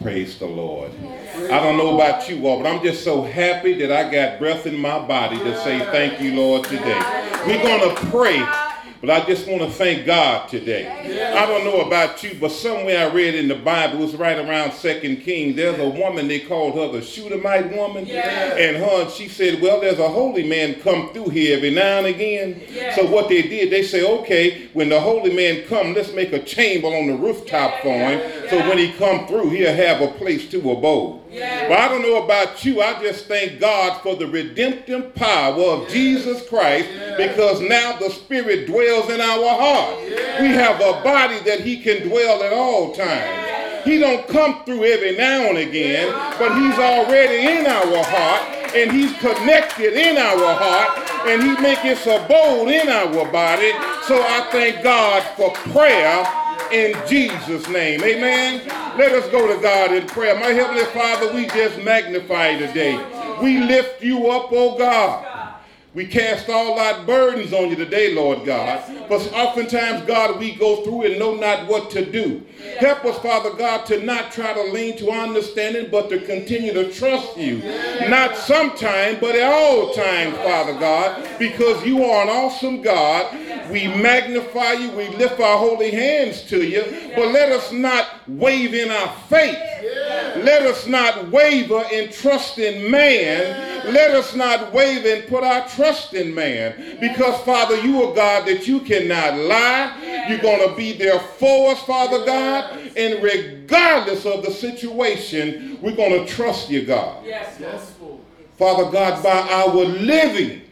Praise the Lord. I don't know about you all, but I'm just so happy that I got breath in my body to say thank you, Lord, today. We're going to pray, but I just want to thank God today. I don't know about you, but somewhere I read in the Bible, it was right around 2 Kings, there's a woman, they called her the Shunammite woman. And she said, well, there's a holy man come through here every now and again. So what they did, they say, okay, when the holy man come, let's make a chamber on the rooftop for him. So when he come through, he'll have a place to abode. But I don't know about you, I just thank God for the redemptive power of Jesus Christ, because now the Spirit dwells in our heart. We have a body that he can dwell at all times. He don't come through every now and again, but he's already in our heart, and he's connected in our heart, and he makes his abode in our body. So I thank God for prayer in Jesus' name. Amen. Let us go to God in prayer. My Heavenly Father, we just magnify you today. We lift you up, oh God. We cast all our burdens on you today, Lord God. But oftentimes, God, we go through and know not what to do. Help us, Father God, to not try to lean to our understanding, but to continue to trust you. Not sometime, but at all times, Father God, because you are an awesome God. We magnify you. We lift our holy hands to you. But let us not waver in our faith. Let us not waver in trust in man. Let us not waver and put our trust in man. Because, Father, you are God that you cannot lie. You're going to be there for us, Father God. And regardless of the situation, we're going to trust you, God. Father God, by our living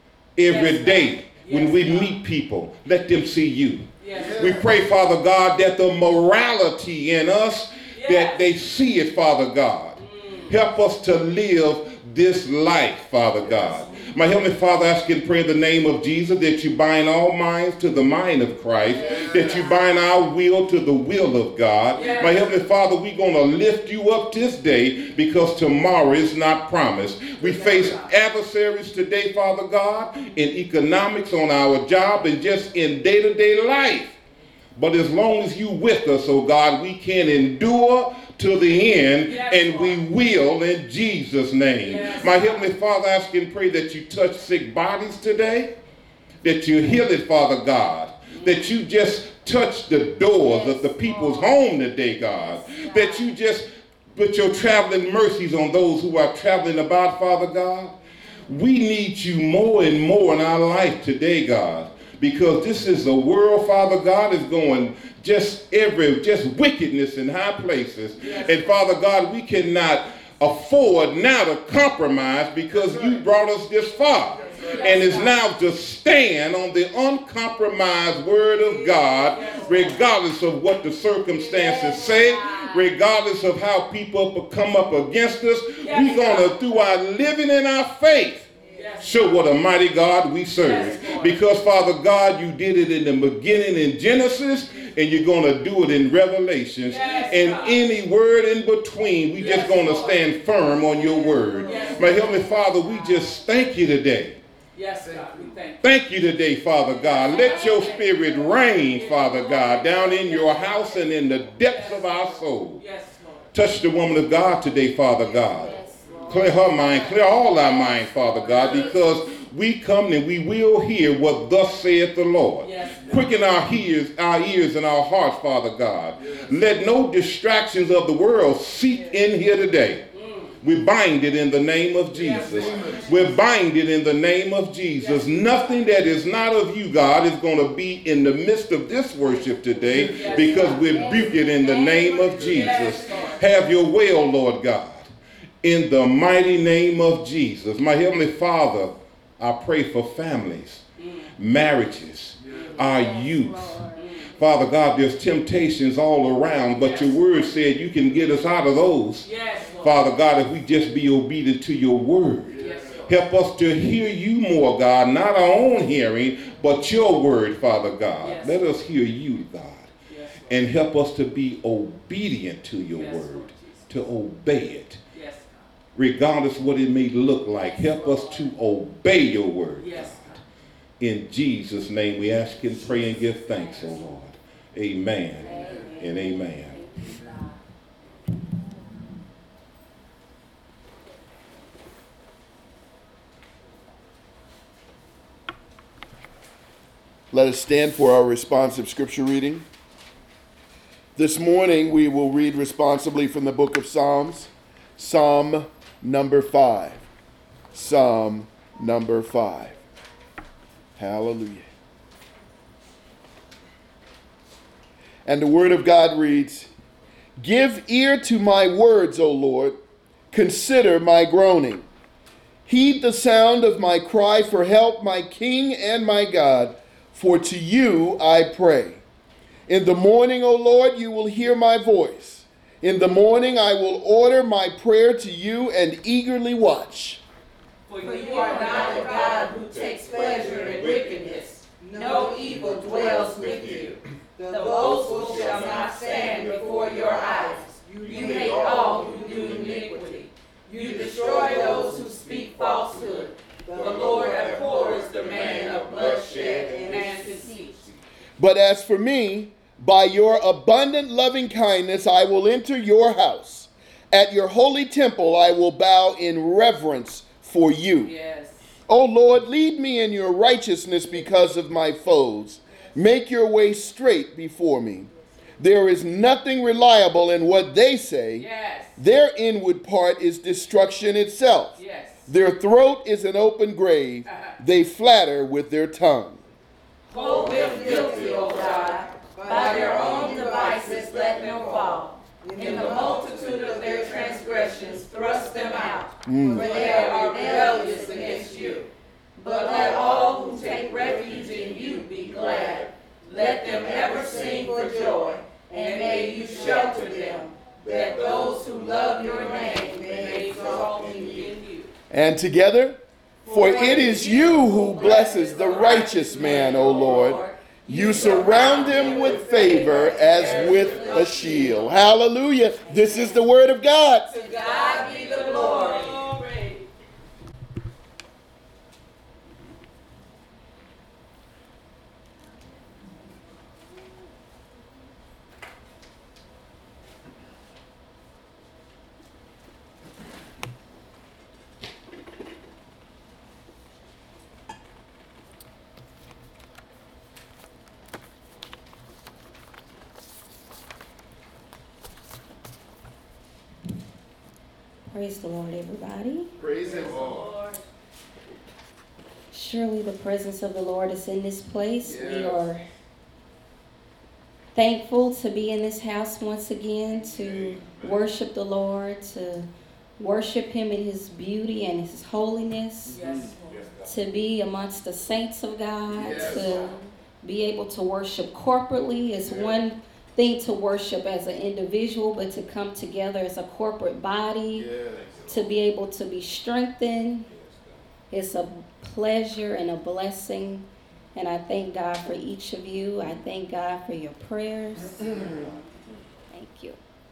every day when we meet people, let them see you. We pray, Father God, that the morality in us, that they see it, Father God. Help us to live this life, Father God. My Heavenly Father, I ask and pray in the name of Jesus that you bind all minds to the mind of Christ, that you bind our will to the will of God. My Heavenly Father, we're going to lift you up this day because tomorrow is not promised. We face adversaries today, Father God, in economics, on our job, and just in day-to-day life. But as long as you with us, oh God, we can endure to the end, and we will in Jesus' name. My Heavenly Father, I ask and pray that you touch sick bodies today, that you heal it, Father God, that you just touch the doors of the people's home today, God, that you just put your traveling mercies on those who are traveling about, Father God. We need you more and more in our life today, God, because this is a world, Father God, is going just wickedness in high places. And Father God, we cannot afford now to compromise because you brought us this far. And it's now to stand on the uncompromised word of God, regardless of what the circumstances say, regardless of how people come up against us. We're going to, through our living in our faith, show what a mighty God we serve. Because, Father God, you did it in the beginning in Genesis, and you're going to do it in Revelations. And any word in between, we just going to stand firm on your word. My Heavenly Father, we just thank you today. God, we thank you today, Father God. Let your spirit reign, Father God, down in your house and in the depths of our soul. Touch the woman of God today, Father God. Clear her mind, clear all our mind, Father God, because we come and we will hear what thus saith the Lord. Quicken our ears and our hearts, Father God. Let no distractions of the world seep in here today. We bind it in the name of Jesus. We bind it in the name of Jesus. Nothing that is not of you, God, is going to be in the midst of this worship today because we rebuke it in the name of Jesus. Have your way, O Lord God, in the mighty name of Jesus. My Heavenly Father, I pray for families, marriages, our youth. Father God, there's temptations all around, but your word said you can get us out of those. Father God, if we just be obedient to your word. Help us to hear you more, God, not our own hearing, but your word, Father God. Let us hear you, God, and help us to be obedient to your word, to obey it. Regardless of what it may look like, help us to obey your word, God. In Jesus' name we ask and pray and give thanks, O Lord. Amen and amen. Let us stand for our responsive scripture reading. This morning we will read responsibly from the book of Psalms, Psalm number 5. Psalm number 5. Hallelujah. And the word of God reads, "Give ear to my words, O Lord. Consider my groaning. Heed the sound of my cry for help, my King and my God, for to you I pray. In the morning, O Lord, you will hear my voice. In the morning I will order my prayer to you and eagerly watch. For you are not a God who takes pleasure in wickedness. No evil dwells with you. The boastful shall not stand before your eyes. You hate all who do iniquity. You destroy those who speak falsehood. The Lord abhors the man of bloodshed and deceit. But as for me, by your abundant loving kindness I will enter your house. At your holy temple I will bow in reverence for you. Yes. O Lord, lead me in your righteousness because of my foes. Make your way straight before me. There is nothing reliable in what they say. Yes. Their inward part is destruction itself. Yes. Their throat is an open grave. They flatter with their tongue. Hold them guilty, O God. By their own devices let them fall. In the multitude of their transgressions thrust them out. For they are rebellious against you. But let all who take refuge in you be glad. Let them ever sing for joy, and may you shelter them, that those who love your name may exalt you in you. And together, for it is you who blesses the righteous man, O Lord. You surround him with favor as with a shield. Hallelujah. This is the word of God. To God be the glory. Praise the Lord, everybody. Praise him, Lord. Surely the presence of the Lord is in this place. Yes. We are thankful to be in this house once again, to worship the Lord, to worship him in his beauty and his holiness, Yes. to be amongst the saints of God, Yes. to be able to worship corporately. It's one thing to worship as an individual, but to come together as a corporate body, to be able to be strengthened. It's a pleasure and a blessing, and I thank God for each of you. I thank God for your prayers. Thank you.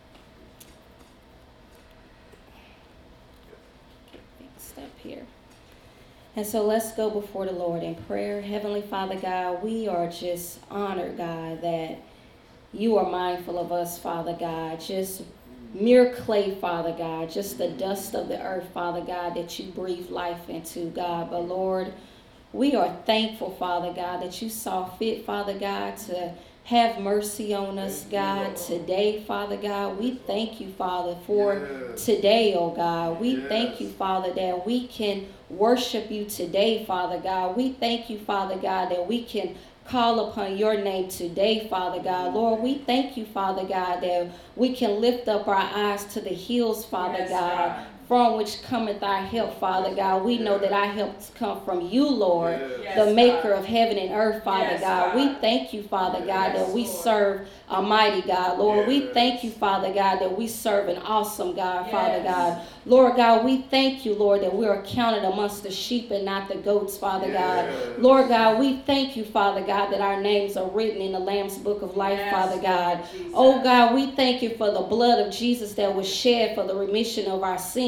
Step here. And so let's go before the Lord in prayer. Heavenly Father God, we are just honored, God, that you are mindful of us, Father God. Just mere clay, Father God. Just the dust of the earth, Father God, that you breathe life into, God. But Lord, we are thankful, Father God, that you saw fit, Father God, to have mercy on us, God, today, Father God. We thank you, Father, for today, oh God. We thank you, Father, that we can worship you today, Father God. We thank you, Father God, that we can call upon your name today, Father God. Lord, we thank you, Father God, that we can lift up our eyes to the hills, Father God, from which cometh our help, Father God. We know that our help come from you, Lord, the maker of heaven and earth, Father God. We thank you, Father God, that we serve a mighty God. Lord, we thank you, Father God, that we serve an awesome God, Father God. Lord God, we thank you, Lord, that we are counted amongst the sheep and not the goats, Father God. Lord God, we thank you, Father God, that our names are written in the Lamb's book of life, Father God. Oh God, we thank you for the blood of Jesus that was shed for the remission of our sins,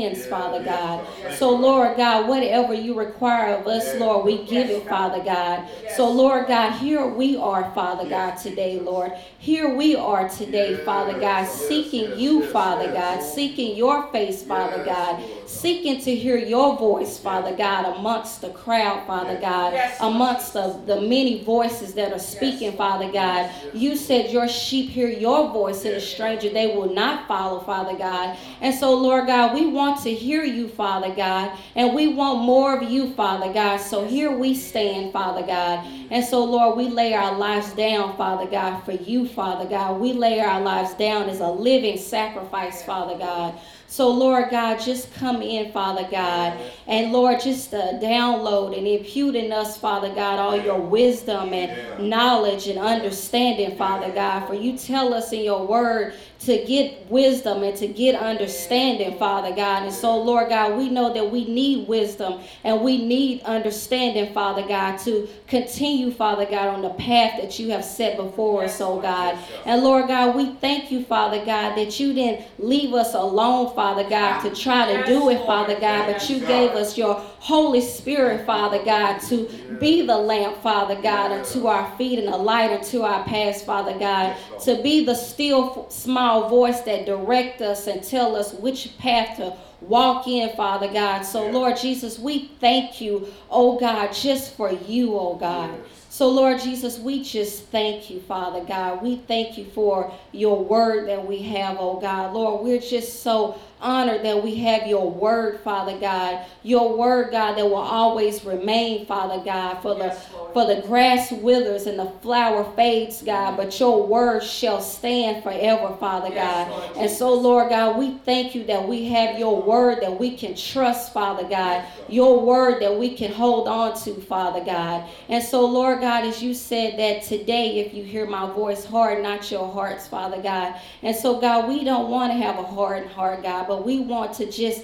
sins, Father God. So, Lord God, whatever you require of us, Lord, we give it, Father God. So, Lord God, here we are, Father God, today, Lord. Here we are today, Father God, seeking you, Father God, seeking your face, Father God, seeking to hear your voice, Father God, amongst the crowd, Father God, amongst the many voices that are speaking, Father God. You said your sheep hear your voice, and a stranger they will not follow, Father God. And so, Lord God, we want to hear you, Father God, and we want more of you, Father God. So here we stand, Father God. And so, Lord, we lay our lives down, Father God, for you, Father God. We lay our lives down as a living sacrifice, Father God. So, Lord God, just come in, Father God, and Lord, just download and impute in us, Father God, all your wisdom and knowledge and understanding, Father God. For you tell us in your word to get wisdom and to get understanding, Father God. And so, Lord God, we know that we need wisdom and we need understanding, Father God, to continue, Father God, on the path that you have set before us, oh God. And Lord God, we thank you, Father God, that you didn't leave us alone, Father God, to try to do it, Father God, but you gave us your Holy Spirit, Father God, to be the lamp, Father God, unto our feet and a light unto our paths, Father God, to be the still small voice that direct us and tell us which path to walk in, Father God. So, Lord Jesus, we thank you, oh God, just for you, oh God. So, Lord Jesus, we just thank you, Father God. We thank you for your word that we have, oh God. Lord, we're just so honored that we have your word, Father God. Your word, God, that will always remain, Father God. For the grass withers and the flower fades, God, but your word shall stand forever, Father God. And so, Lord God, we thank you that we have your word that we can trust, Father God. Your word that we can hold on to, Father God. And so, Lord God, as you said that today, if you hear my voice, harden not your hearts, Father God. And so, God, we don't want to have a hardened heart, God, but we want to just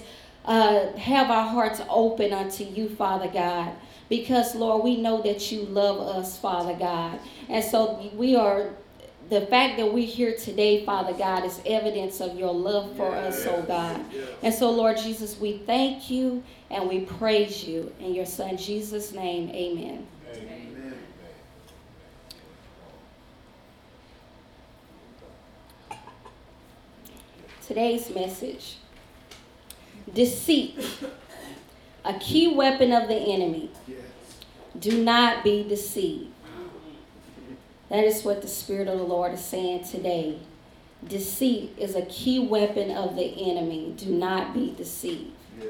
have our hearts open unto you, Father God. Because, Lord, we know that you love us, Father God. And so the fact that we're here today, Father God, is evidence of your love for us, oh God. And so, Lord Jesus, we thank you and we praise you. In your Son, Jesus' name, amen. Amen. Today's message: deceit, a key weapon of the enemy. Do not be deceived. That is what the Spirit of the Lord is saying today. Deceit is a key weapon of the enemy. Do not be deceived.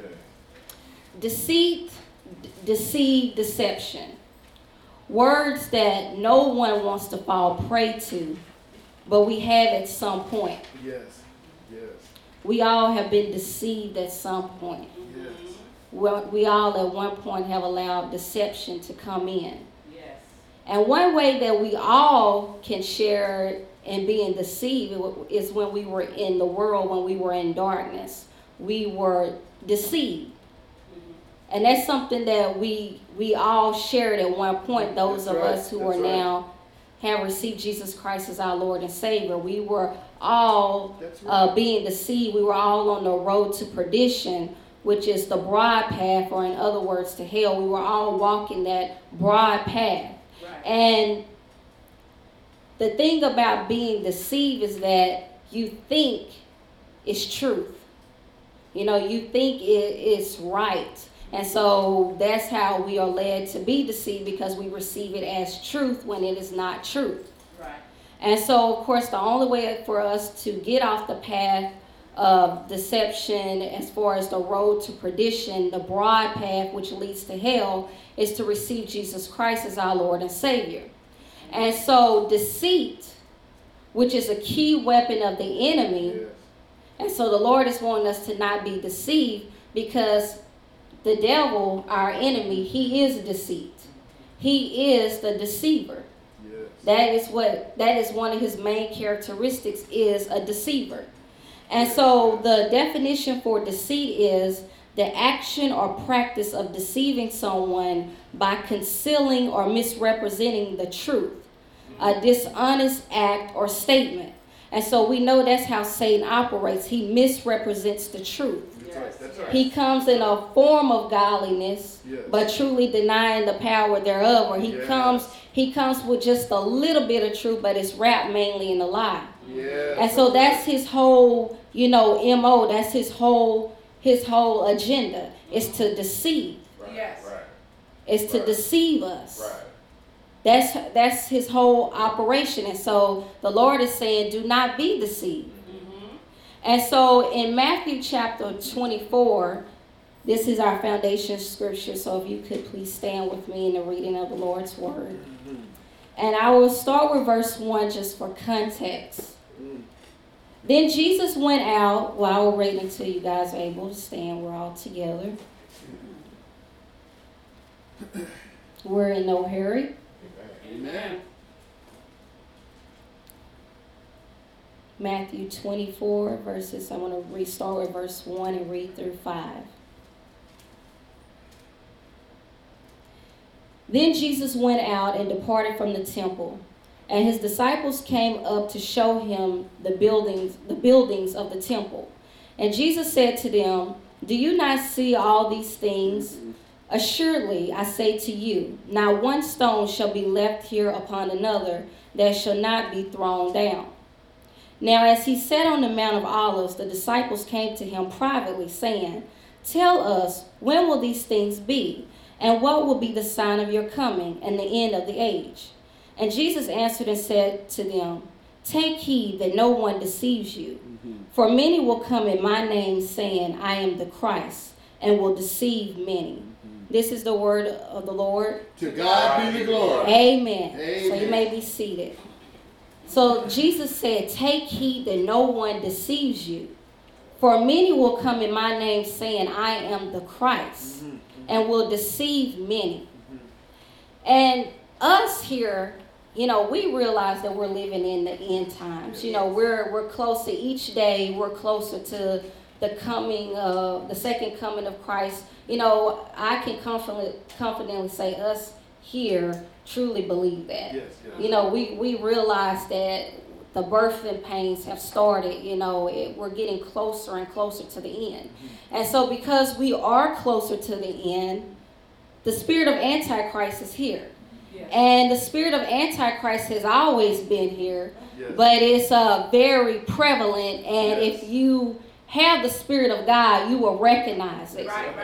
Deceit, deceive, deception. Words that no one wants to fall prey to, but we have at some point. Yes. We all have been deceived at some point. We all at one point have allowed deception to come in. Yes. And one way that we all can share in being deceived is when we were in the world, when we were in darkness. We were deceived. Mm-hmm. And that's something that we all shared at one point, those of us who are now have received Jesus Christ as our Lord and Savior. We were all being deceived. We were all on the road to perdition, which is the broad path, or in other words, to hell. We were all walking that broad path. Right. And the thing about being deceived is that you think it's truth. You know, you think it's right. And so that's how we are led to be deceived, because we receive it as truth when it is not truth. Right. And so, of course, the only way for us to get off the path of deception, as far as the road to perdition, the broad path which leads to hell, is to receive Jesus Christ as our Lord and Savior. And so deceit, which is a key weapon of the enemy, and so the Lord is wanting us to not be deceived, because the devil, our enemy, he is deceit. He is the deceiver. Yes. That is one of his main characteristics, is a deceiver. And so the definition for deceit is the action or practice of deceiving someone by concealing or misrepresenting the truth, a dishonest act or statement. And so we know that's how Satan operates. He misrepresents the truth. He comes in a form of godliness, Yes. but truly denying the power thereof. Or he comes with just a little bit of truth, but it's wrapped mainly in a lie. Yes. And so that's his whole, MO. That's his whole agenda, is to deceive. Yes. Is to deceive us. Right. That's his whole operation. And so the Lord is saying, do not be deceived. And so in Matthew chapter 24, this is our foundation scripture. So if you could please stand with me in the reading of the Lord's word. And I will start with verse 1 just for context. Then Jesus went out. Well, I will read until you guys are able to stand. We're all together. We're in no hurry. Amen. Matthew 24 verses, I'm going to restart with verse 1 and read through 5. Then Jesus went out and departed from the temple, and his disciples came up to show him the buildings of the temple. And Jesus said to them, do you not see all these things? Assuredly, I say to you, not one stone shall be left here upon another that shall not be thrown down. Now, as he sat on the Mount of Olives, the disciples came to him privately, saying, tell us, when will these things be? And what will be the sign of your coming and the end of the age? And Jesus answered and said to them, take heed that no one deceives you. For many will come in my name, saying, I am the Christ, and will deceive many. This is the word of the Lord. To God be the glory. Amen. Amen. So you may be seated. So Jesus said, take heed that no one deceives you. For many will come in my name saying, I am the Christ, and will deceive many. And us here, we realize that we're living in the end times. We're closer each day. We're closer to the second coming of Christ. I can confidently say us here truly believe that. Yes. We realize that the birthing pains have started. We're getting closer and closer to the end. And so because we are closer to the end, the spirit of Antichrist is here. Yes. And the spirit of Antichrist has always been here, Yes. but it's very prevalent. And Yes. if you have the spirit of God, you will recognize it. Right.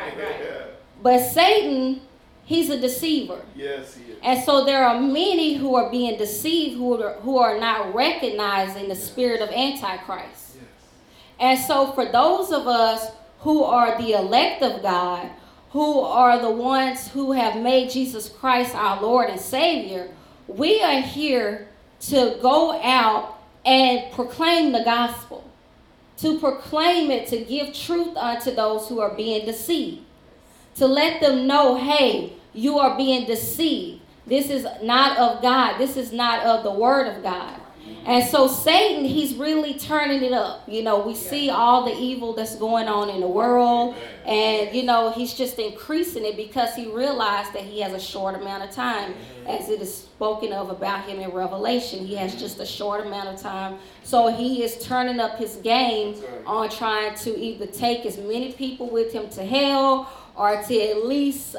But Satan, he's a deceiver. Yes, he is. And so there are many who are being deceived who are not recognizing the spirit of Antichrist. Yes. And so for those of us who are the elect of God, who are the ones who have made Jesus Christ our Lord and Savior, we are here to go out and proclaim the gospel, to proclaim it, to give truth unto those who are being deceived, to let them know, hey, you are being deceived. This is not of God. This is not of the word of God. And so Satan, he's really turning it up. We see all the evil that's going on in the world. And, he's just increasing it because he realized that he has a short amount of time. As it is spoken of about him in Revelation, he has just a short amount of time. So he is turning up his game on trying to either take as many people with him to hell or to at least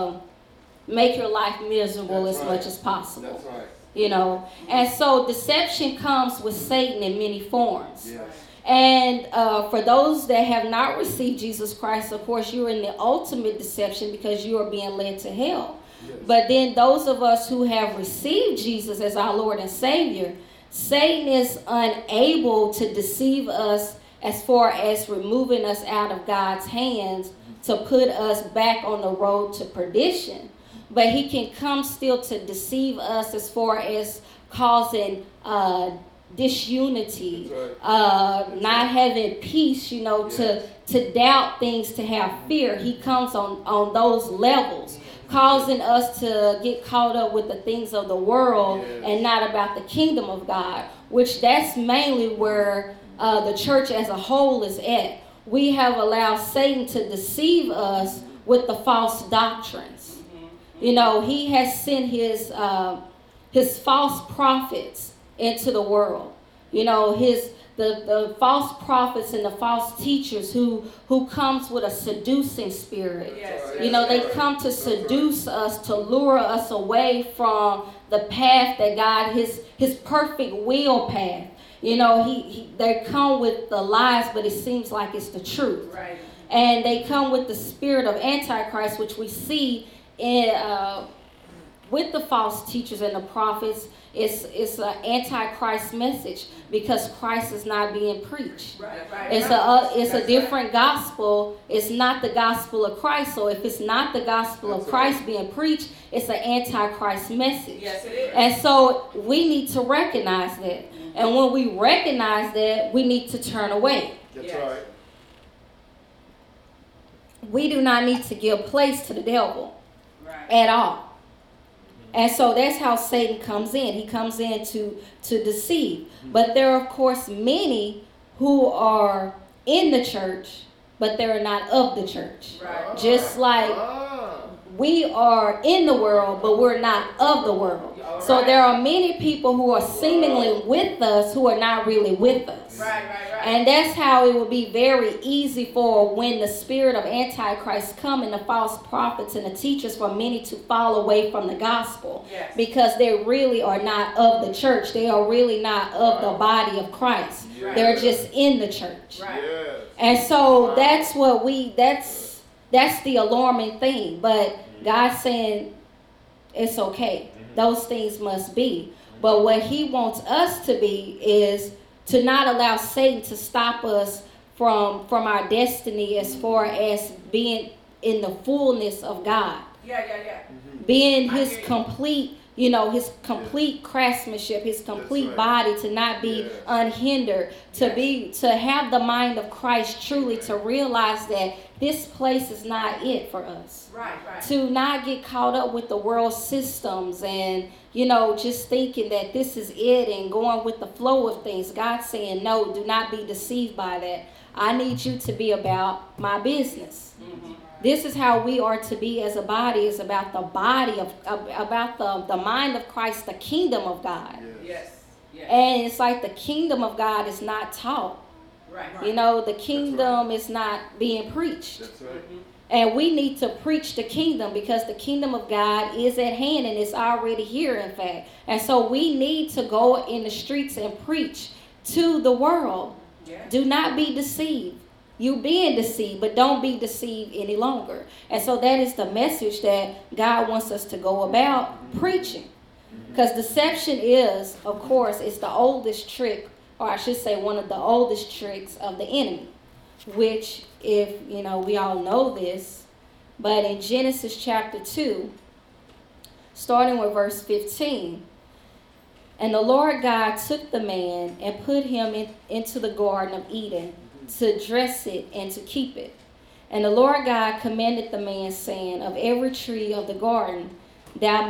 make your life miserable as much as possible. That's right. And so deception comes with Satan in many forms. Yes. And for those that have not received Jesus Christ, of course, you're in the ultimate deception because you are being led to hell. Yes. But then those of us who have received Jesus as our Lord and Savior, Satan is unable to deceive us as far as removing us out of God's hands to put us back on the road to perdition. But he can come still to deceive us as far as causing disunity, not having peace, to doubt things, to have fear. He comes on those levels, causing us to get caught up with the things of the world and not about the kingdom of God, which that's mainly where the church as a whole is at. We have allowed Satan to deceive us with the false doctrines. He has sent his false prophets into the world. The the false prophets and the false teachers who comes with a seducing spirit. You know, they come to seduce us, to lure us away from the path that God, his perfect will path. You know, they come with the lies, but it seems like it's the truth. Right. And they come with the spirit of Antichrist, which we see in with the false teachers and the prophets. It's an Antichrist message because Christ is not being preached. It's a different gospel. It's not the gospel of Christ. So if it's not the gospel of Christ being preached, it's an Antichrist message. Yes, it is. And so we need to recognize that. And when we recognize that, we need to turn away. That's right. We do not need to give place to the devil at all. And so that's how Satan comes in. He comes in to deceive. But there are, of course, many who are in the church, but they're not of the church. Right. Just like we are in the world, but we're not of the world. So there are many people who are seemingly with us who are not really with us. Right. And that's how it will be very easy for when the spirit of Antichrist come and the false prophets and the teachers for many to fall away from the gospel. Yes. Because they really are not of the church. They are really not of the body of Christ. Right. They're just in the church. Right. Yes. And so that's what that's the alarming thing. But God's saying it's okay. Those things must be. But what he wants us to be is to not allow Satan to stop us from our destiny as far as being in the fullness of God. Yeah. Being his complete, his complete craftsmanship, his complete body, to not be unhindered, to have the mind of Christ truly, to realize that this place is not it for us. Right. To not get caught up with the world systems and, just thinking that this is it and going with the flow of things. God's saying, no, do not be deceived by that. I need you to be about my business. Mm-hmm. This is how we are to be as a body, is about the body about the mind of Christ, the kingdom of God. Yes. And it's like the kingdom of God is not taught. Right. The kingdom is not being preached. That's right. And we need to preach the kingdom because the kingdom of God is at hand and it's already here, in fact. And so we need to go in the streets and preach to the world. Yeah. Do not be deceived. You being deceived, but don't be deceived any longer. And so that is the message that God wants us to go about preaching. Because deception is, of course, it's the oldest trick, or I should say one of the oldest tricks of the enemy. Which, if, we all know this, but in Genesis chapter 2, starting with verse 15, and the Lord God took the man and put him into the Garden of Eden to dress it and to keep it. And the Lord God commanded the man, saying, of every tree of the garden thou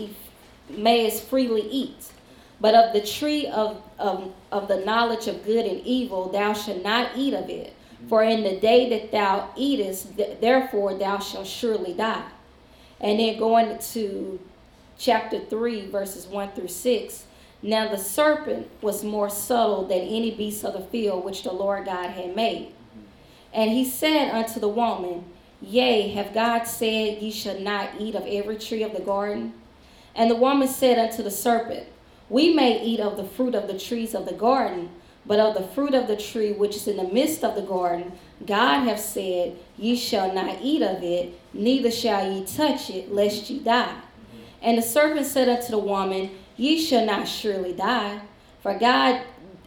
mayest freely eat, but of the tree of the knowledge of good and evil thou shalt not eat of it. For in the day that thou eatest, therefore thou shalt surely die. And then going to chapter 3, verses 1 through 6. Now the serpent was more subtle than any beast of the field which the Lord God had made. And he said unto the woman, Yea, have God said, Ye shall not eat of every tree of the garden? And the woman said unto the serpent, We may eat of the fruit of the trees of the garden, but of the fruit of the tree which is in the midst of the garden, God hath said, Ye shall not eat of it, neither shall ye touch it, lest ye die. And the serpent said unto the woman, Ye shall not surely die, for God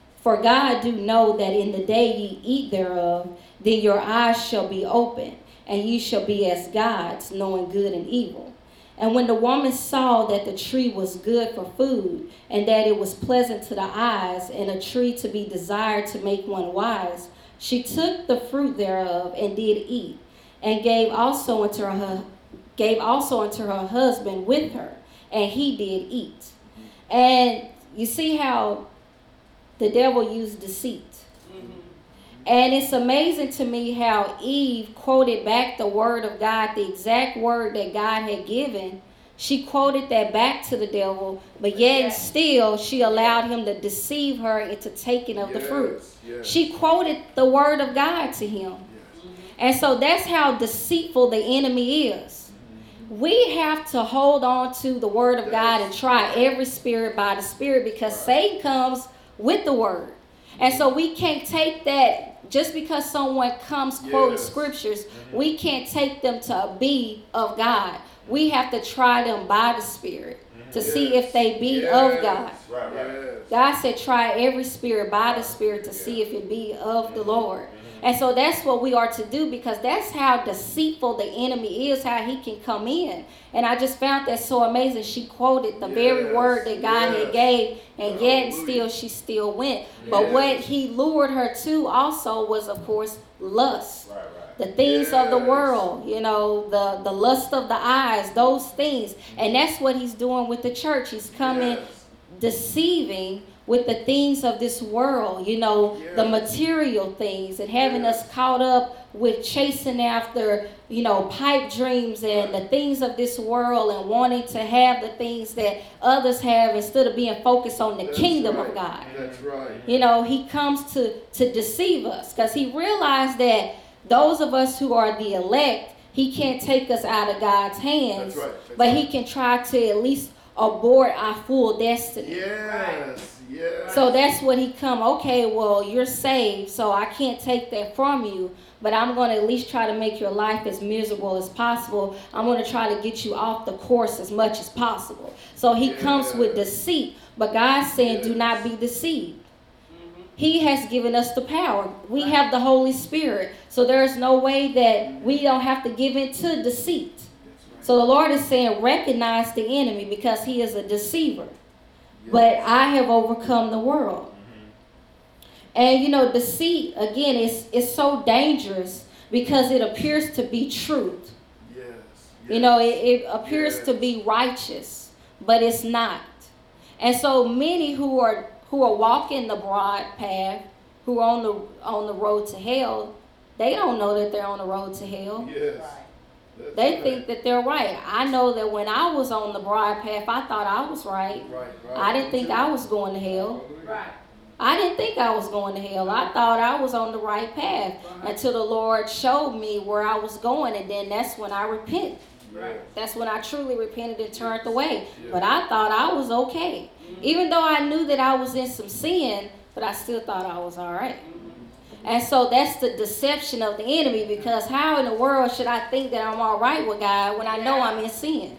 do know that in the day ye eat thereof, then your eyes shall be opened, and ye shall be as gods, knowing good and evil. And when the woman saw that the tree was good for food, and that it was pleasant to the eyes, and a tree to be desired to make one wise, she took the fruit thereof and did eat, and gave also unto her husband with her, and he did eat. And you see how the devil used deceit. And it's amazing to me how Eve quoted back the word of God, the exact word that God had given She quoted that back to the devil, but yet and still she allowed him to deceive her into taking of the fruit. Yes. She quoted the word of God to him. And so that's how deceitful the enemy is. We have to hold on to the word of God and try every spirit by the Spirit, because Satan comes with the word. And so we can't take that just because someone comes quoting scriptures. We can't take them to be of God. We have to try them by the Spirit to see if they be of God. God said try every spirit by the Spirit to see if it be of the Lord. And so that's what we are to do, because that's how deceitful the enemy is, how he can come in. And I just found that so amazing. She quoted the very word that God had gave, and yet and still she still went. But what he lured her to also was, of course, lust. The things of the world, you know, the lust of the eyes, those things. And that's what he's doing with the church. He's coming deceiving with the things of this world, you know, the material things, and having us caught up with chasing after, you know, pipe dreams and the things of this world, and wanting to have the things that others have instead of being focused on the kingdom of God. That's right. You know, he comes to deceive us, because he realized that those of us who are the elect, he can't take us out of God's hands, but he can try to at least abort our full destiny. So that's what he come. Okay, well, you're saved, so I can't take that from you, but I'm going to at least try to make your life as miserable as possible. I'm going to try to get you off the course as much as possible. So he comes with deceit, but God's saying, do not be deceived. He has given us the power. We have the Holy Spirit. So there's no way that we don't have to give in to deceit. So the Lord is saying, recognize the enemy, because he is a deceiver. But I have overcome the world. And you know, deceit, again, is so dangerous, because it appears to be truth. You know, it appears to be righteous, but it's not. And so many who are walking the broad path, who are on the road to hell, they don't know that they're on the road to hell. They think that they're right. I know that when I was on the broad path, I thought I was right. I didn't think I was going to hell. I didn't think I was going to hell. I thought I was on the right path until the Lord showed me where I was going, and then that's when I repented. That's when I truly repented and turned away. But I thought I was okay. Even though I knew that I was in some sin, but I still thought I was all right. And so that's the deception of the enemy, because how in the world should I think that I'm all right with God when I know I'm in sin?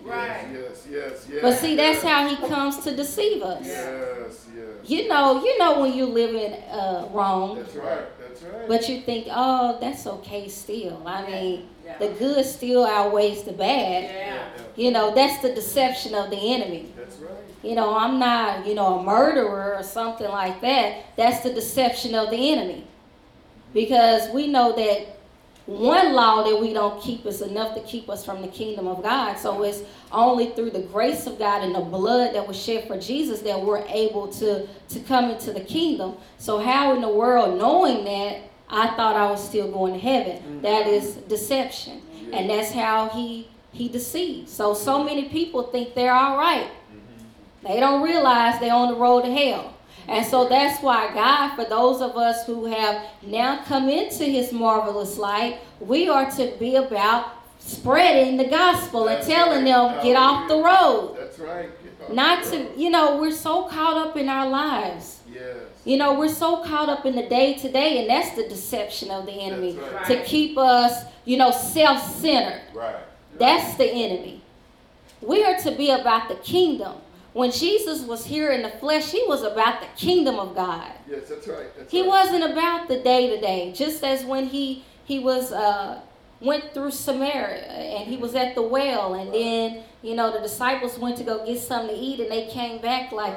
But see, that's how he comes to deceive us. You know when you're living wrong. That's right. But you think, oh, that's okay still. I mean, the good still outweighs the bad. You know, that's the deception of the enemy. That's right. You know, I'm not, a murderer or something like that. That's the deception of the enemy. Because we know that one law that we don't keep is enough to keep us from the kingdom of God. So it's only through the grace of God and the blood that was shed for Jesus that we're able to come into the kingdom. So how in the world, knowing that, I thought I was still going to heaven? That is deception. And that's how he deceives. So many people think they're all right. They don't realize they're on the road to hell. And so that's why God, for those of us who have now come into his marvelous light, we are to be about spreading the gospel and telling them, get off the road. That's right. Not to, we're so caught up in our lives. We're so caught up in the day-to-day, and that's the deception of the enemy. To keep us, self-centered. That's the enemy. We are to be about the kingdom. When Jesus was here in the flesh, he was about the kingdom of God. Yes, that's right. He wasn't about the day-to-day. Just as when he was went through Samaria and he was at the well, and then the disciples went to go get something to eat, and they came back like,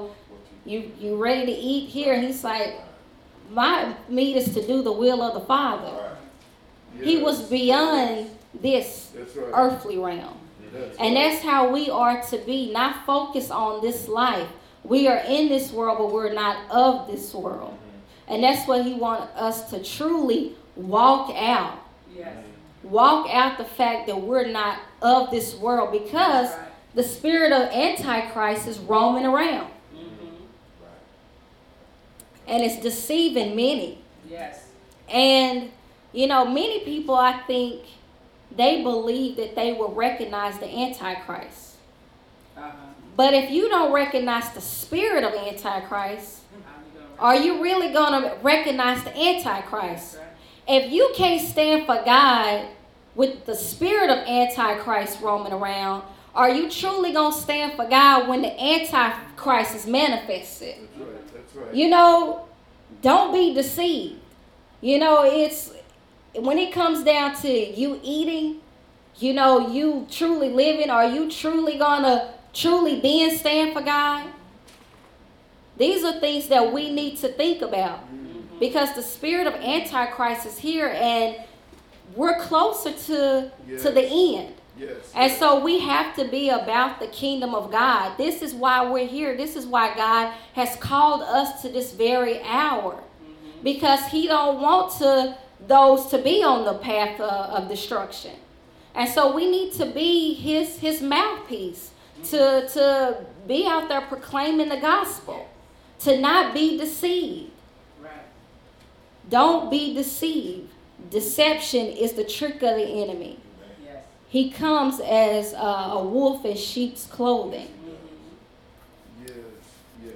you ready to eat here? And he's like, my meat is to do the will of the Father. He was beyond this earthly realm. And that's how we are to be, not focused on this life. We are in this world, but we're not of this world. And that's what he wants us to truly walk out. Walk out the fact that we're not of this world, because the spirit of Antichrist is roaming around. And it's deceiving many. Yes. And, many people, I think, they believe that they will recognize the Antichrist. But if you don't recognize the spirit of Antichrist, are you really going to recognize the Antichrist? If you can't stand for God with the spirit of Antichrist roaming around, are you truly going to stand for God when the Antichrist is manifested? That's right. Don't be deceived. It's when it comes down to you eating, you truly living, are you truly going to truly then stand for God? These are things that we need to think about, because the spirit of Antichrist is here and we're closer to the end. Yes. And so we have to be about the kingdom of God. This is why we're here. This is why God has called us to this very hour, because he don't want those to be on the path of destruction. And so we need to be his mouthpiece, to be out there proclaiming the gospel, to not be deceived. Right. Don't be deceived. Deception is the trick of the enemy. Yes. He comes as a wolf in sheep's clothing. Yes, yes.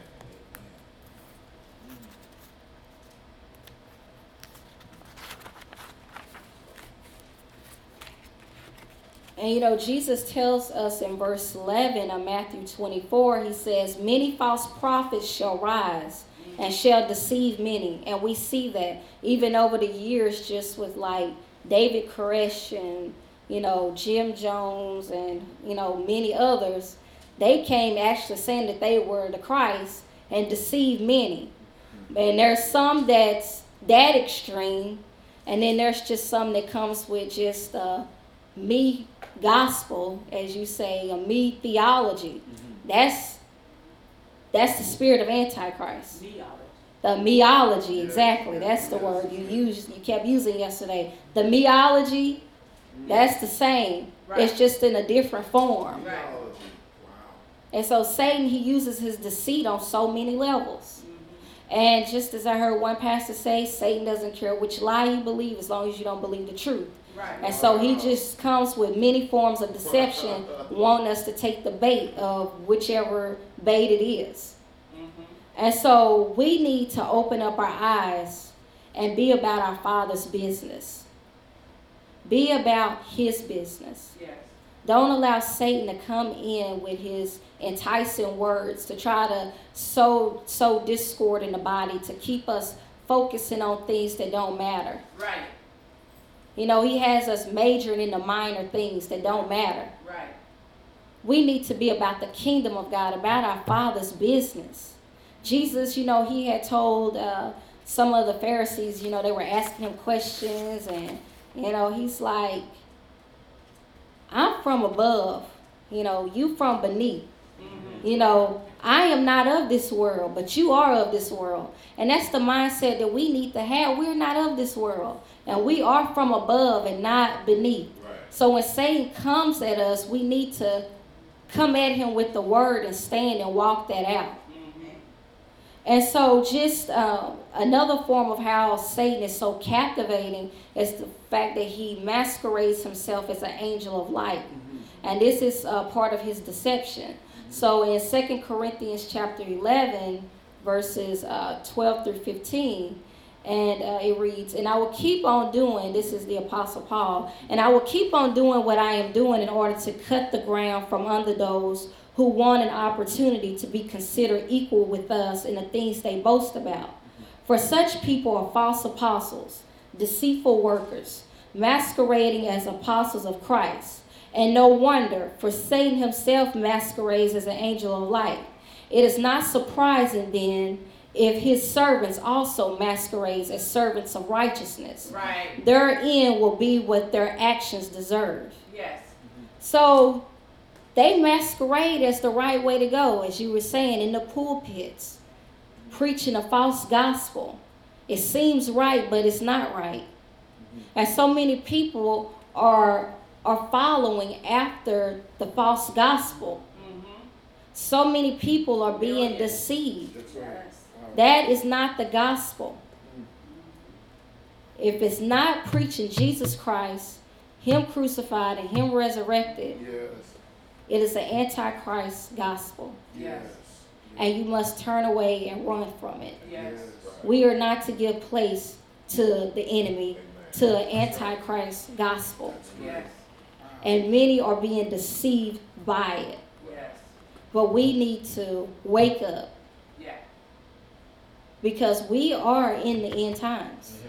And Jesus tells us in verse 11 of Matthew 24, he says, many false prophets shall rise and shall deceive many. And we see that even over the years, just with like David Koresh and, Jim Jones and, many others, they came actually saying that they were the Christ and deceived many. And there's some that's that extreme. And then there's just some that comes with just me gospel, as you say, a me theology. That's the spirit of Antichrist. The meology, exactly. That's the word you kept using yesterday. The meology, that's the same. Right. It's just in a different form. Right. Wow. And so Satan, he uses his deceit on so many levels. And just as I heard one pastor say, Satan doesn't care which lie you believe as long as you don't believe the truth. Right. And so he just comes with many forms of deception, wanting us to take the bait of whichever bait it is. And so we need to open up our eyes and be about our Father's business. Be about his business. Yes. Don't allow Satan to come in with his enticing words to try to sow discord in the body, to keep us focusing on things that don't matter. Right. He has us majoring in the minor things that don't matter. Right. We need to be about the kingdom of God, about our Father's business. Jesus, he had told some of the Pharisees, they were asking him questions, and, he's like, I'm from above, you from beneath. I am not of this world, but you are of this world. And that's the mindset that we need to have. We're not of this world, and we are from above and not beneath. Right. So when Satan comes at us, we need to come at him with the word and stand and walk that out. And so just another form of how Satan is so captivating is the fact that he masquerades himself as an angel of light. And this is part of his deception. So in 2 Corinthians chapter 11, verses 12 through 15, and it reads, and I will keep on doing, this is the Apostle Paul, and I will keep on doing what I am doing in order to cut the ground from under those who want an opportunity to be considered equal with us in the things they boast about. For such people are false apostles, deceitful workers, masquerading as apostles of Christ. And no wonder, for Satan himself masquerades as an angel of light. It is not surprising then if his servants also masquerades as servants of righteousness. Right. Their end will be what their actions deserve. Yes. So they masquerade as the right way to go, as you were saying, in the pulpits, preaching a false gospel. It seems right, but it's not right. And so many people are are following after the false gospel. So many people are being deceived. That is not the gospel. If it's not preaching Jesus Christ, Him crucified and Him resurrected, it is an antichrist gospel. And you must turn away and run from it. We are not to give place to the enemy, to the antichrist gospel. And many are being deceived by it. But we need to wake up. Because we are in the end times.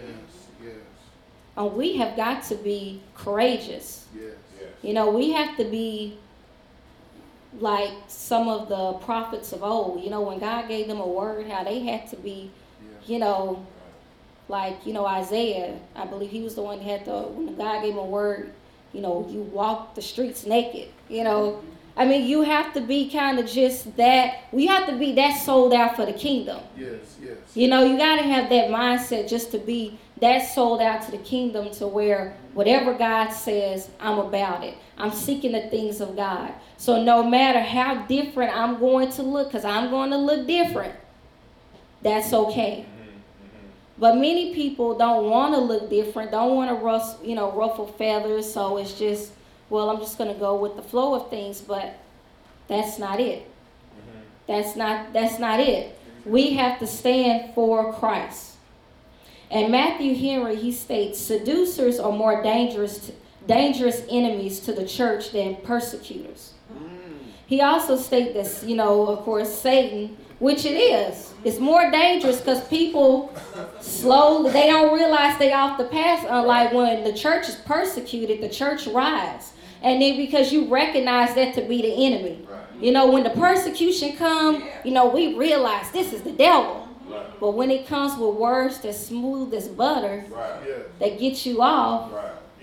And we have got to be courageous. You know, we have to be like some of the prophets of old. You know, when God gave them a word, how they had to be, you know, like, you know, Isaiah, I believe he was the one that had when God gave him a word, you know, you walk the streets naked, you know. I mean, you have to be kind of just that. We have to be that sold out for the kingdom. You know, you got to have that mindset just to be that sold out to the kingdom, to where whatever God says, I'm about it. I'm seeking the things of God. So no matter how different I'm going to look, because I'm going to look different, that's okay. But many people don't want to look different, don't want to ruffle feathers. So it's just, well, I'm just going to go with the flow of things. But that's not it. That's not it. We have to stand for Christ. And Matthew Henry, he states, seducers are more dangerous enemies to the church than persecutors. He also states this, you know, of course, Satan, which it is. It's more dangerous because people slowly, they don't realize they off the path. Unlike when the church is persecuted, the church rise. And then because you recognize that to be the enemy. You know, when the persecution comes, you know, we realize this is the devil. But when it comes with words that's smooth as butter, that get you off,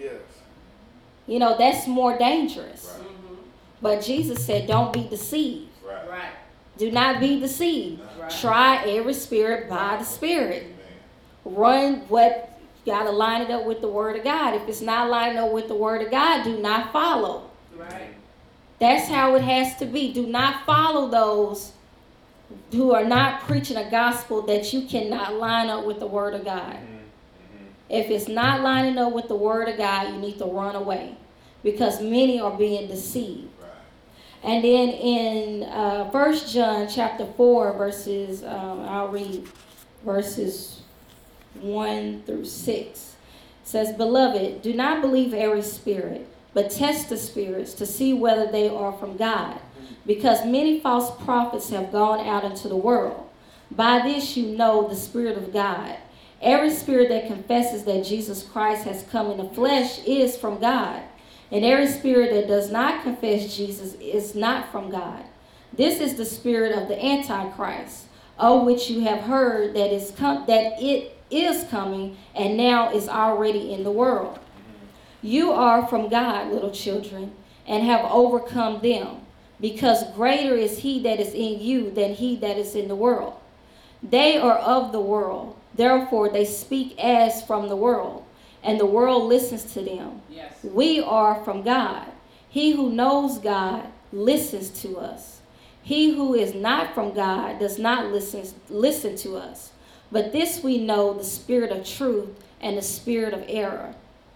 you know, that's more dangerous. But Jesus said, don't be deceived. Do not be deceived. Try every spirit by the Spirit. Run what, you got to line it up with the Word of God. If it's not lining up with the Word of God, do not follow. That's how it has to be. Do not follow those who are not preaching a gospel that you cannot line up with the Word of God. If it's not lining up with the Word of God, you need to run away, because many are being deceived. And then in 1 John chapter 4, verses, I'll read verses 1 through 6. It says, Beloved, do not believe every spirit, but test the spirits to see whether they are from God. Because many false prophets have gone out into the world. By this you know the Spirit of God. Every spirit that confesses that Jesus Christ has come in the flesh is from God. And every spirit that does not confess Jesus is not from God. This is the spirit of the Antichrist, of which you have heard that it is coming and now is already in the world. You are from God, little children, and have overcome them, because greater is he that is in you than he that is in the world. They are of the world, therefore they speak as from the world, and the world listens to them. We are from God. He who knows God listens to us. He who is not from God does not listen to us. But this we know, the spirit of truth and the spirit of error.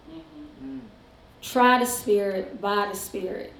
Try the Spirit by the Spirit.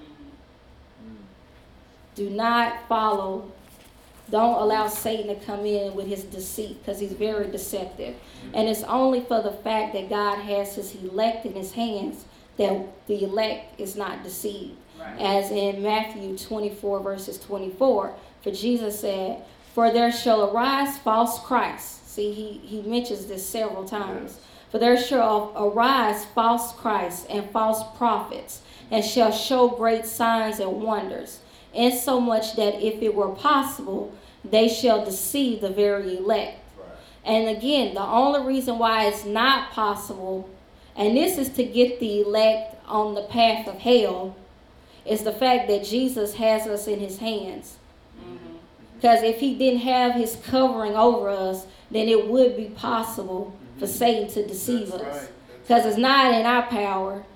Do not follow. Don't allow Satan to come in with his deceit, because he's very deceptive. And it's only for the fact that God has his elect in his hands that the elect is not deceived. As in Matthew 24 verses 24. For Jesus said, For there shall arise false Christs. See, he mentions this several times. For there shall arise false Christs and false prophets, and shall show great signs and wonders, insomuch that if it were possible, they shall deceive the very elect. And again, the only reason why it's not possible, and this is to get the elect on the path of hell, is the fact that Jesus has us in his hands. Because if he didn't have his covering over us, then it would be possible for Satan to deceive us. Because it's not in our power,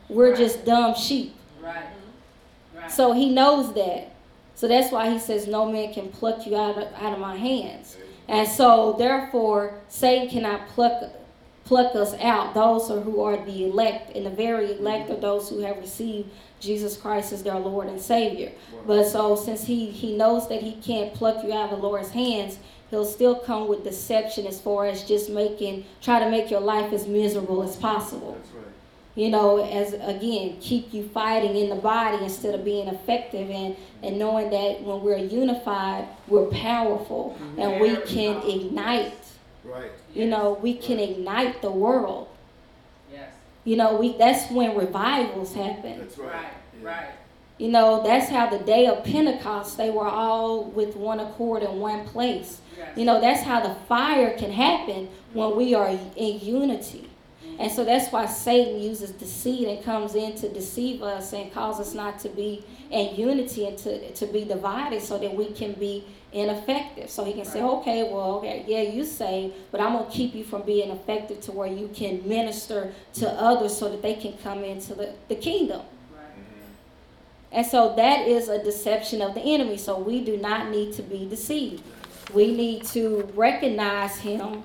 We're just dumb sheep. Right. Right. So he knows that. So that's why he says no man can pluck you out of my hands. And so therefore Satan cannot pluck us out. Those who are the elect, and the very elect are those who have received Jesus Christ as their Lord and Savior. But so since he knows that he can't pluck you out of the Lord's hands, he'll still come with deception as far as just try to make your life as miserable as possible. That's right. You know, as again, keep you fighting in the body instead of being effective, and knowing that when we're unified, we're powerful and we can ignite. Right. You know, we can ignite the world. Yes. You know, that's when revivals happen. That's right. Right. Yeah. Right. You know, that's how the day of Pentecost, they were all with one accord in one place. Yes. You know, that's how the fire can happen when we are in unity. And so that's why Satan uses deceit and comes in to deceive us and cause us not to be in unity and to be divided so that we can be ineffective. So he can say, okay, yeah, you say, but I'm going to keep you from being effective to where you can minister to others so that they can come into the kingdom. And so that is a deception of the enemy. So we do not need to be deceived. We need to recognize him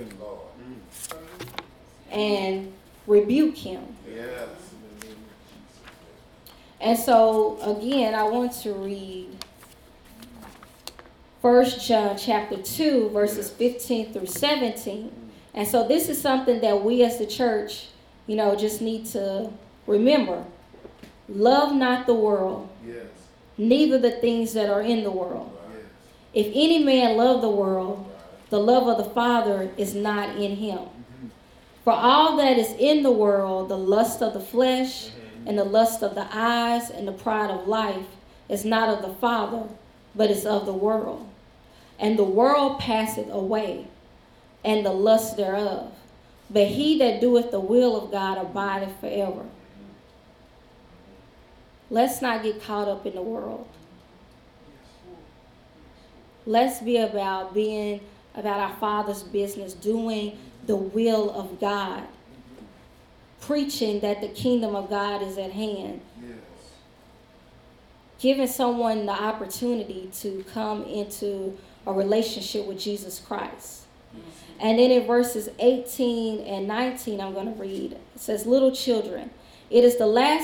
and rebuke him. Yes. And so again, I want to read 1 John chapter 2, verses 15 through 17. And so this is something that we as the church, you know, just need to remember. Love not the world, Yes. neither the things that are in the world. Yes. If any man love the world, the love of the Father is not in him. For all that is in the world, the lust of the flesh and the lust of the eyes and the pride of life is not of the Father, but is of the world. And the world passeth away, and the lust thereof. But he that doeth the will of God abideth forever. Let's not get caught up in the world. Let's be about being about our Father's business, doing the will of God, preaching that the kingdom of God is at hand, Yes. giving someone the opportunity to come into a relationship with Jesus Christ. And then in verses 18 and 19, I'm going to read. It says, little children, it is the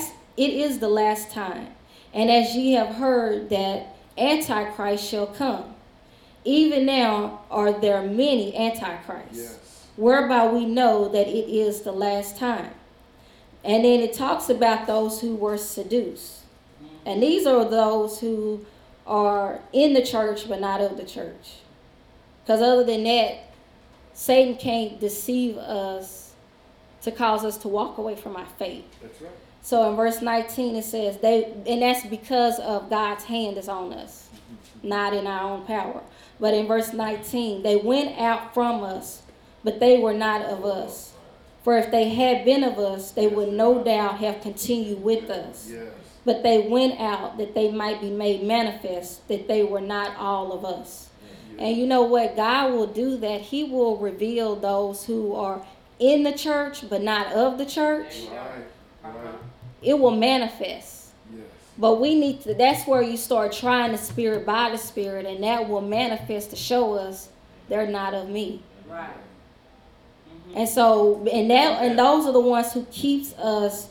last time. And as ye have heard that Antichrist shall come, even now are there many Antichrists, Yes. whereby we know that it is the last time. And then it talks about those who were seduced. And these are those who are in the church but not of the church. Because other than that, Satan can't deceive us to cause us to walk away from our faith. That's right. So in verse 19 it says, and that's because of God's hand is on us, not in our own power. But in verse 19, they went out from us, but they were not of us. For if they had been of us, they would no doubt have continued with us. Yes. But they went out that they might be made manifest that they were not all of us. And you know what? God will do that. He will reveal those who are in the church but not of the church. Right. Right. It will manifest. Yes. But we need to, that's where you start trying the Spirit by the Spirit, and that will manifest to show us they're not of me. Right. And so, and those are the ones who keeps us,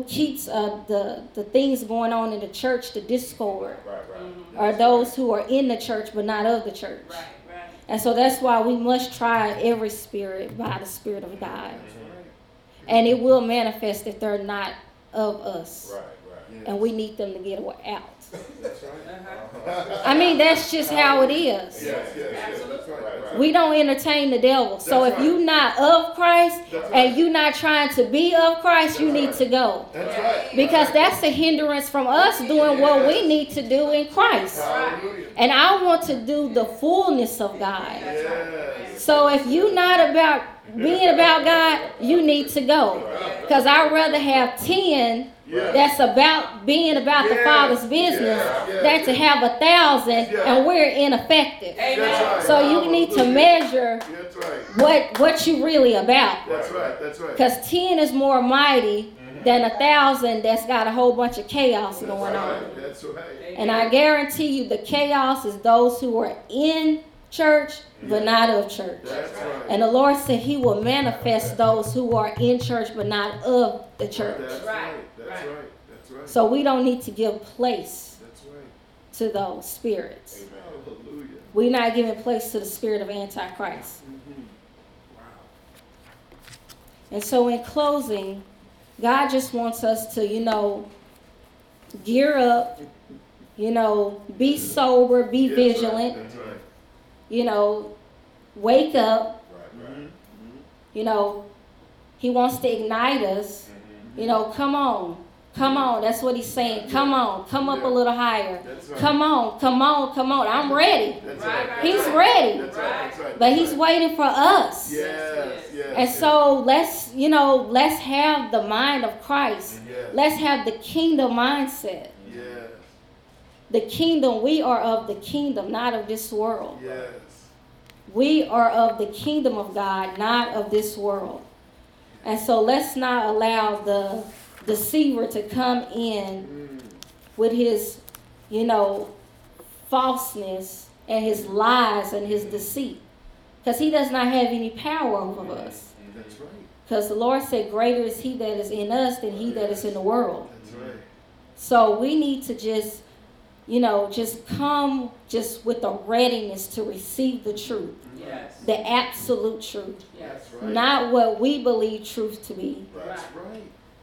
the things going on in the church, the discord, are those who are in the church but not of the church. Right. Right. And so that's why we must try every spirit by the Spirit of God. And it will manifest if they're not of us. Right. Yes. And we need them to get out. That's right. I mean, that's just how it is. Yes. That's right. That's right. We don't entertain the devil. So if you're not of Christ and you're not trying to be of Christ, you need to go. That's right. Because that's a hindrance from us doing what we need to do in Christ. Hallelujah. And I want to do the fullness of God. Yes. So if you're not about being about God, you need to go. Because I'd rather have 10 that's about being about the Father's business than to have 1,000 and we're ineffective. Amen. So you need to measure That's right. what you really about. That's right. That's right. Because 10 is more mighty than 1,000 that's got a whole bunch of chaos going on. That's right. And I guarantee you the chaos is those who are in church but not of church. That's right. And the Lord said he will manifest those who are in church but not of the church. That's right. That's right. That's right. So we don't need to give place That's right. to those spirits. Hallelujah. We're not giving place to the spirit of Antichrist. Wow. And so in closing, God just wants us to, gear up, be sober, be vigilant, That's right. Wake up. Right. He wants to ignite us. Come on. Come on. That's what he's saying. Come on. Come up a little higher. That's right. Come on. Come on. Come on. I'm ready. That's right. He's ready. That's right. That's right. But he's waiting for us. Yes. Yes. And so let's have the mind of Christ. Yes. Let's have the kingdom mindset. Yes. The kingdom, we are of the kingdom, not of this world. Yes. We are of the kingdom of God, not of this world. And so let's not allow the deceiver to come in with his, falseness and his lies and his deceit. Because he does not have any power over us. That's right. Because the Lord said, greater is he that is in us than he that is in the world. That's right. So we need to just come just with a readiness to receive the truth. Yes. The absolute truth. Yes. Right. Not what we believe truth to be. That's right.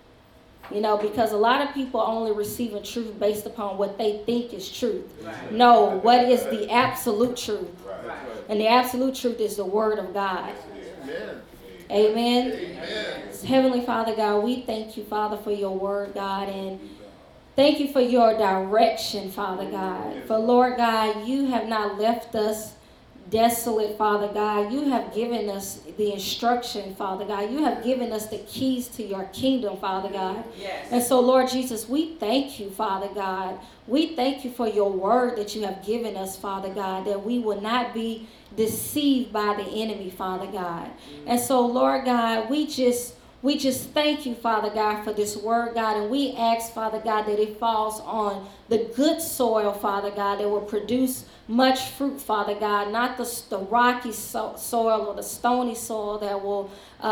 Because a lot of people are only receiving truth based upon what they think is truth. Right. No, what is the absolute truth? Right. Right. And the absolute truth is the word of God. Amen. Amen. Amen. Heavenly Father God, we thank you, Father, for your word, God, and thank you for your direction, Father God. For Lord God, you have not left us desolate, Father God. You have given us the instruction, Father God. You have given us the keys to your kingdom, Father God. Yes. And so, Lord Jesus, we thank you, Father God. We thank you for your word that you have given us, Father God, that we will not be deceived by the enemy, Father God. And so, Lord God, we just thank you, Father God, for this word, God. And we ask, Father God, that it falls on the good soil, Father God, that will produce much fruit, Father God, not the rocky soil or the stony soil that will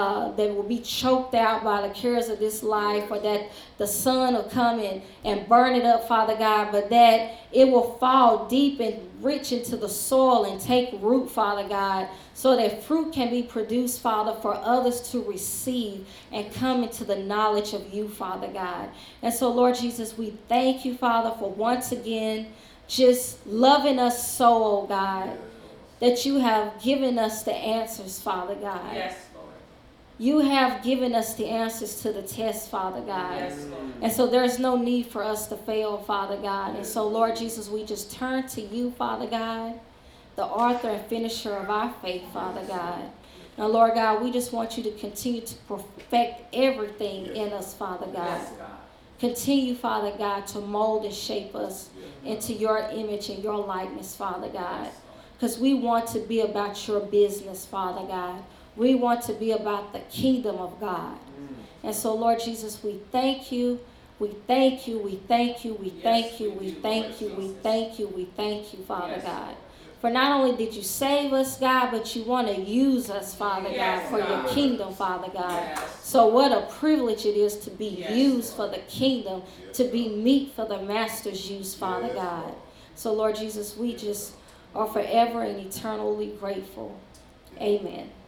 be choked out by the cares of this life, or that the sun will come in and burn it up, Father God, but that it will fall deep and rich into the soil and take root, Father God, so that fruit can be produced, Father, for others to receive and come into the knowledge of you, Father God. And so, Lord Jesus, we thank you, Father, for once again just loving us so, oh God, that you have given us the answers, Father God. Yes, Lord. You have given us the answers to the test, Father God. Yes, Lord. And so there's no need for us to fail, Father God. And so, Lord Jesus, we just turn to you, Father God, the author and finisher of our faith, Father God. Now, Lord God, we just want you to continue to perfect everything in us, Father God. Yes, God. Continue, Father God, to mold and shape us into your image and your likeness, Father God. Because we want to be about your business, Father God. We want to be about the kingdom of God. And so, Lord Jesus, we thank you. We thank you. We thank you. We thank you. We thank you. We thank you. We thank you, Father God. For not only did you save us, God, but you want to use us, Father God, for your kingdom, Father God. So what a privilege it is to be used for the kingdom, to be meat for the master's use, Father God. So, Lord Jesus, we just are forever and eternally grateful. Amen.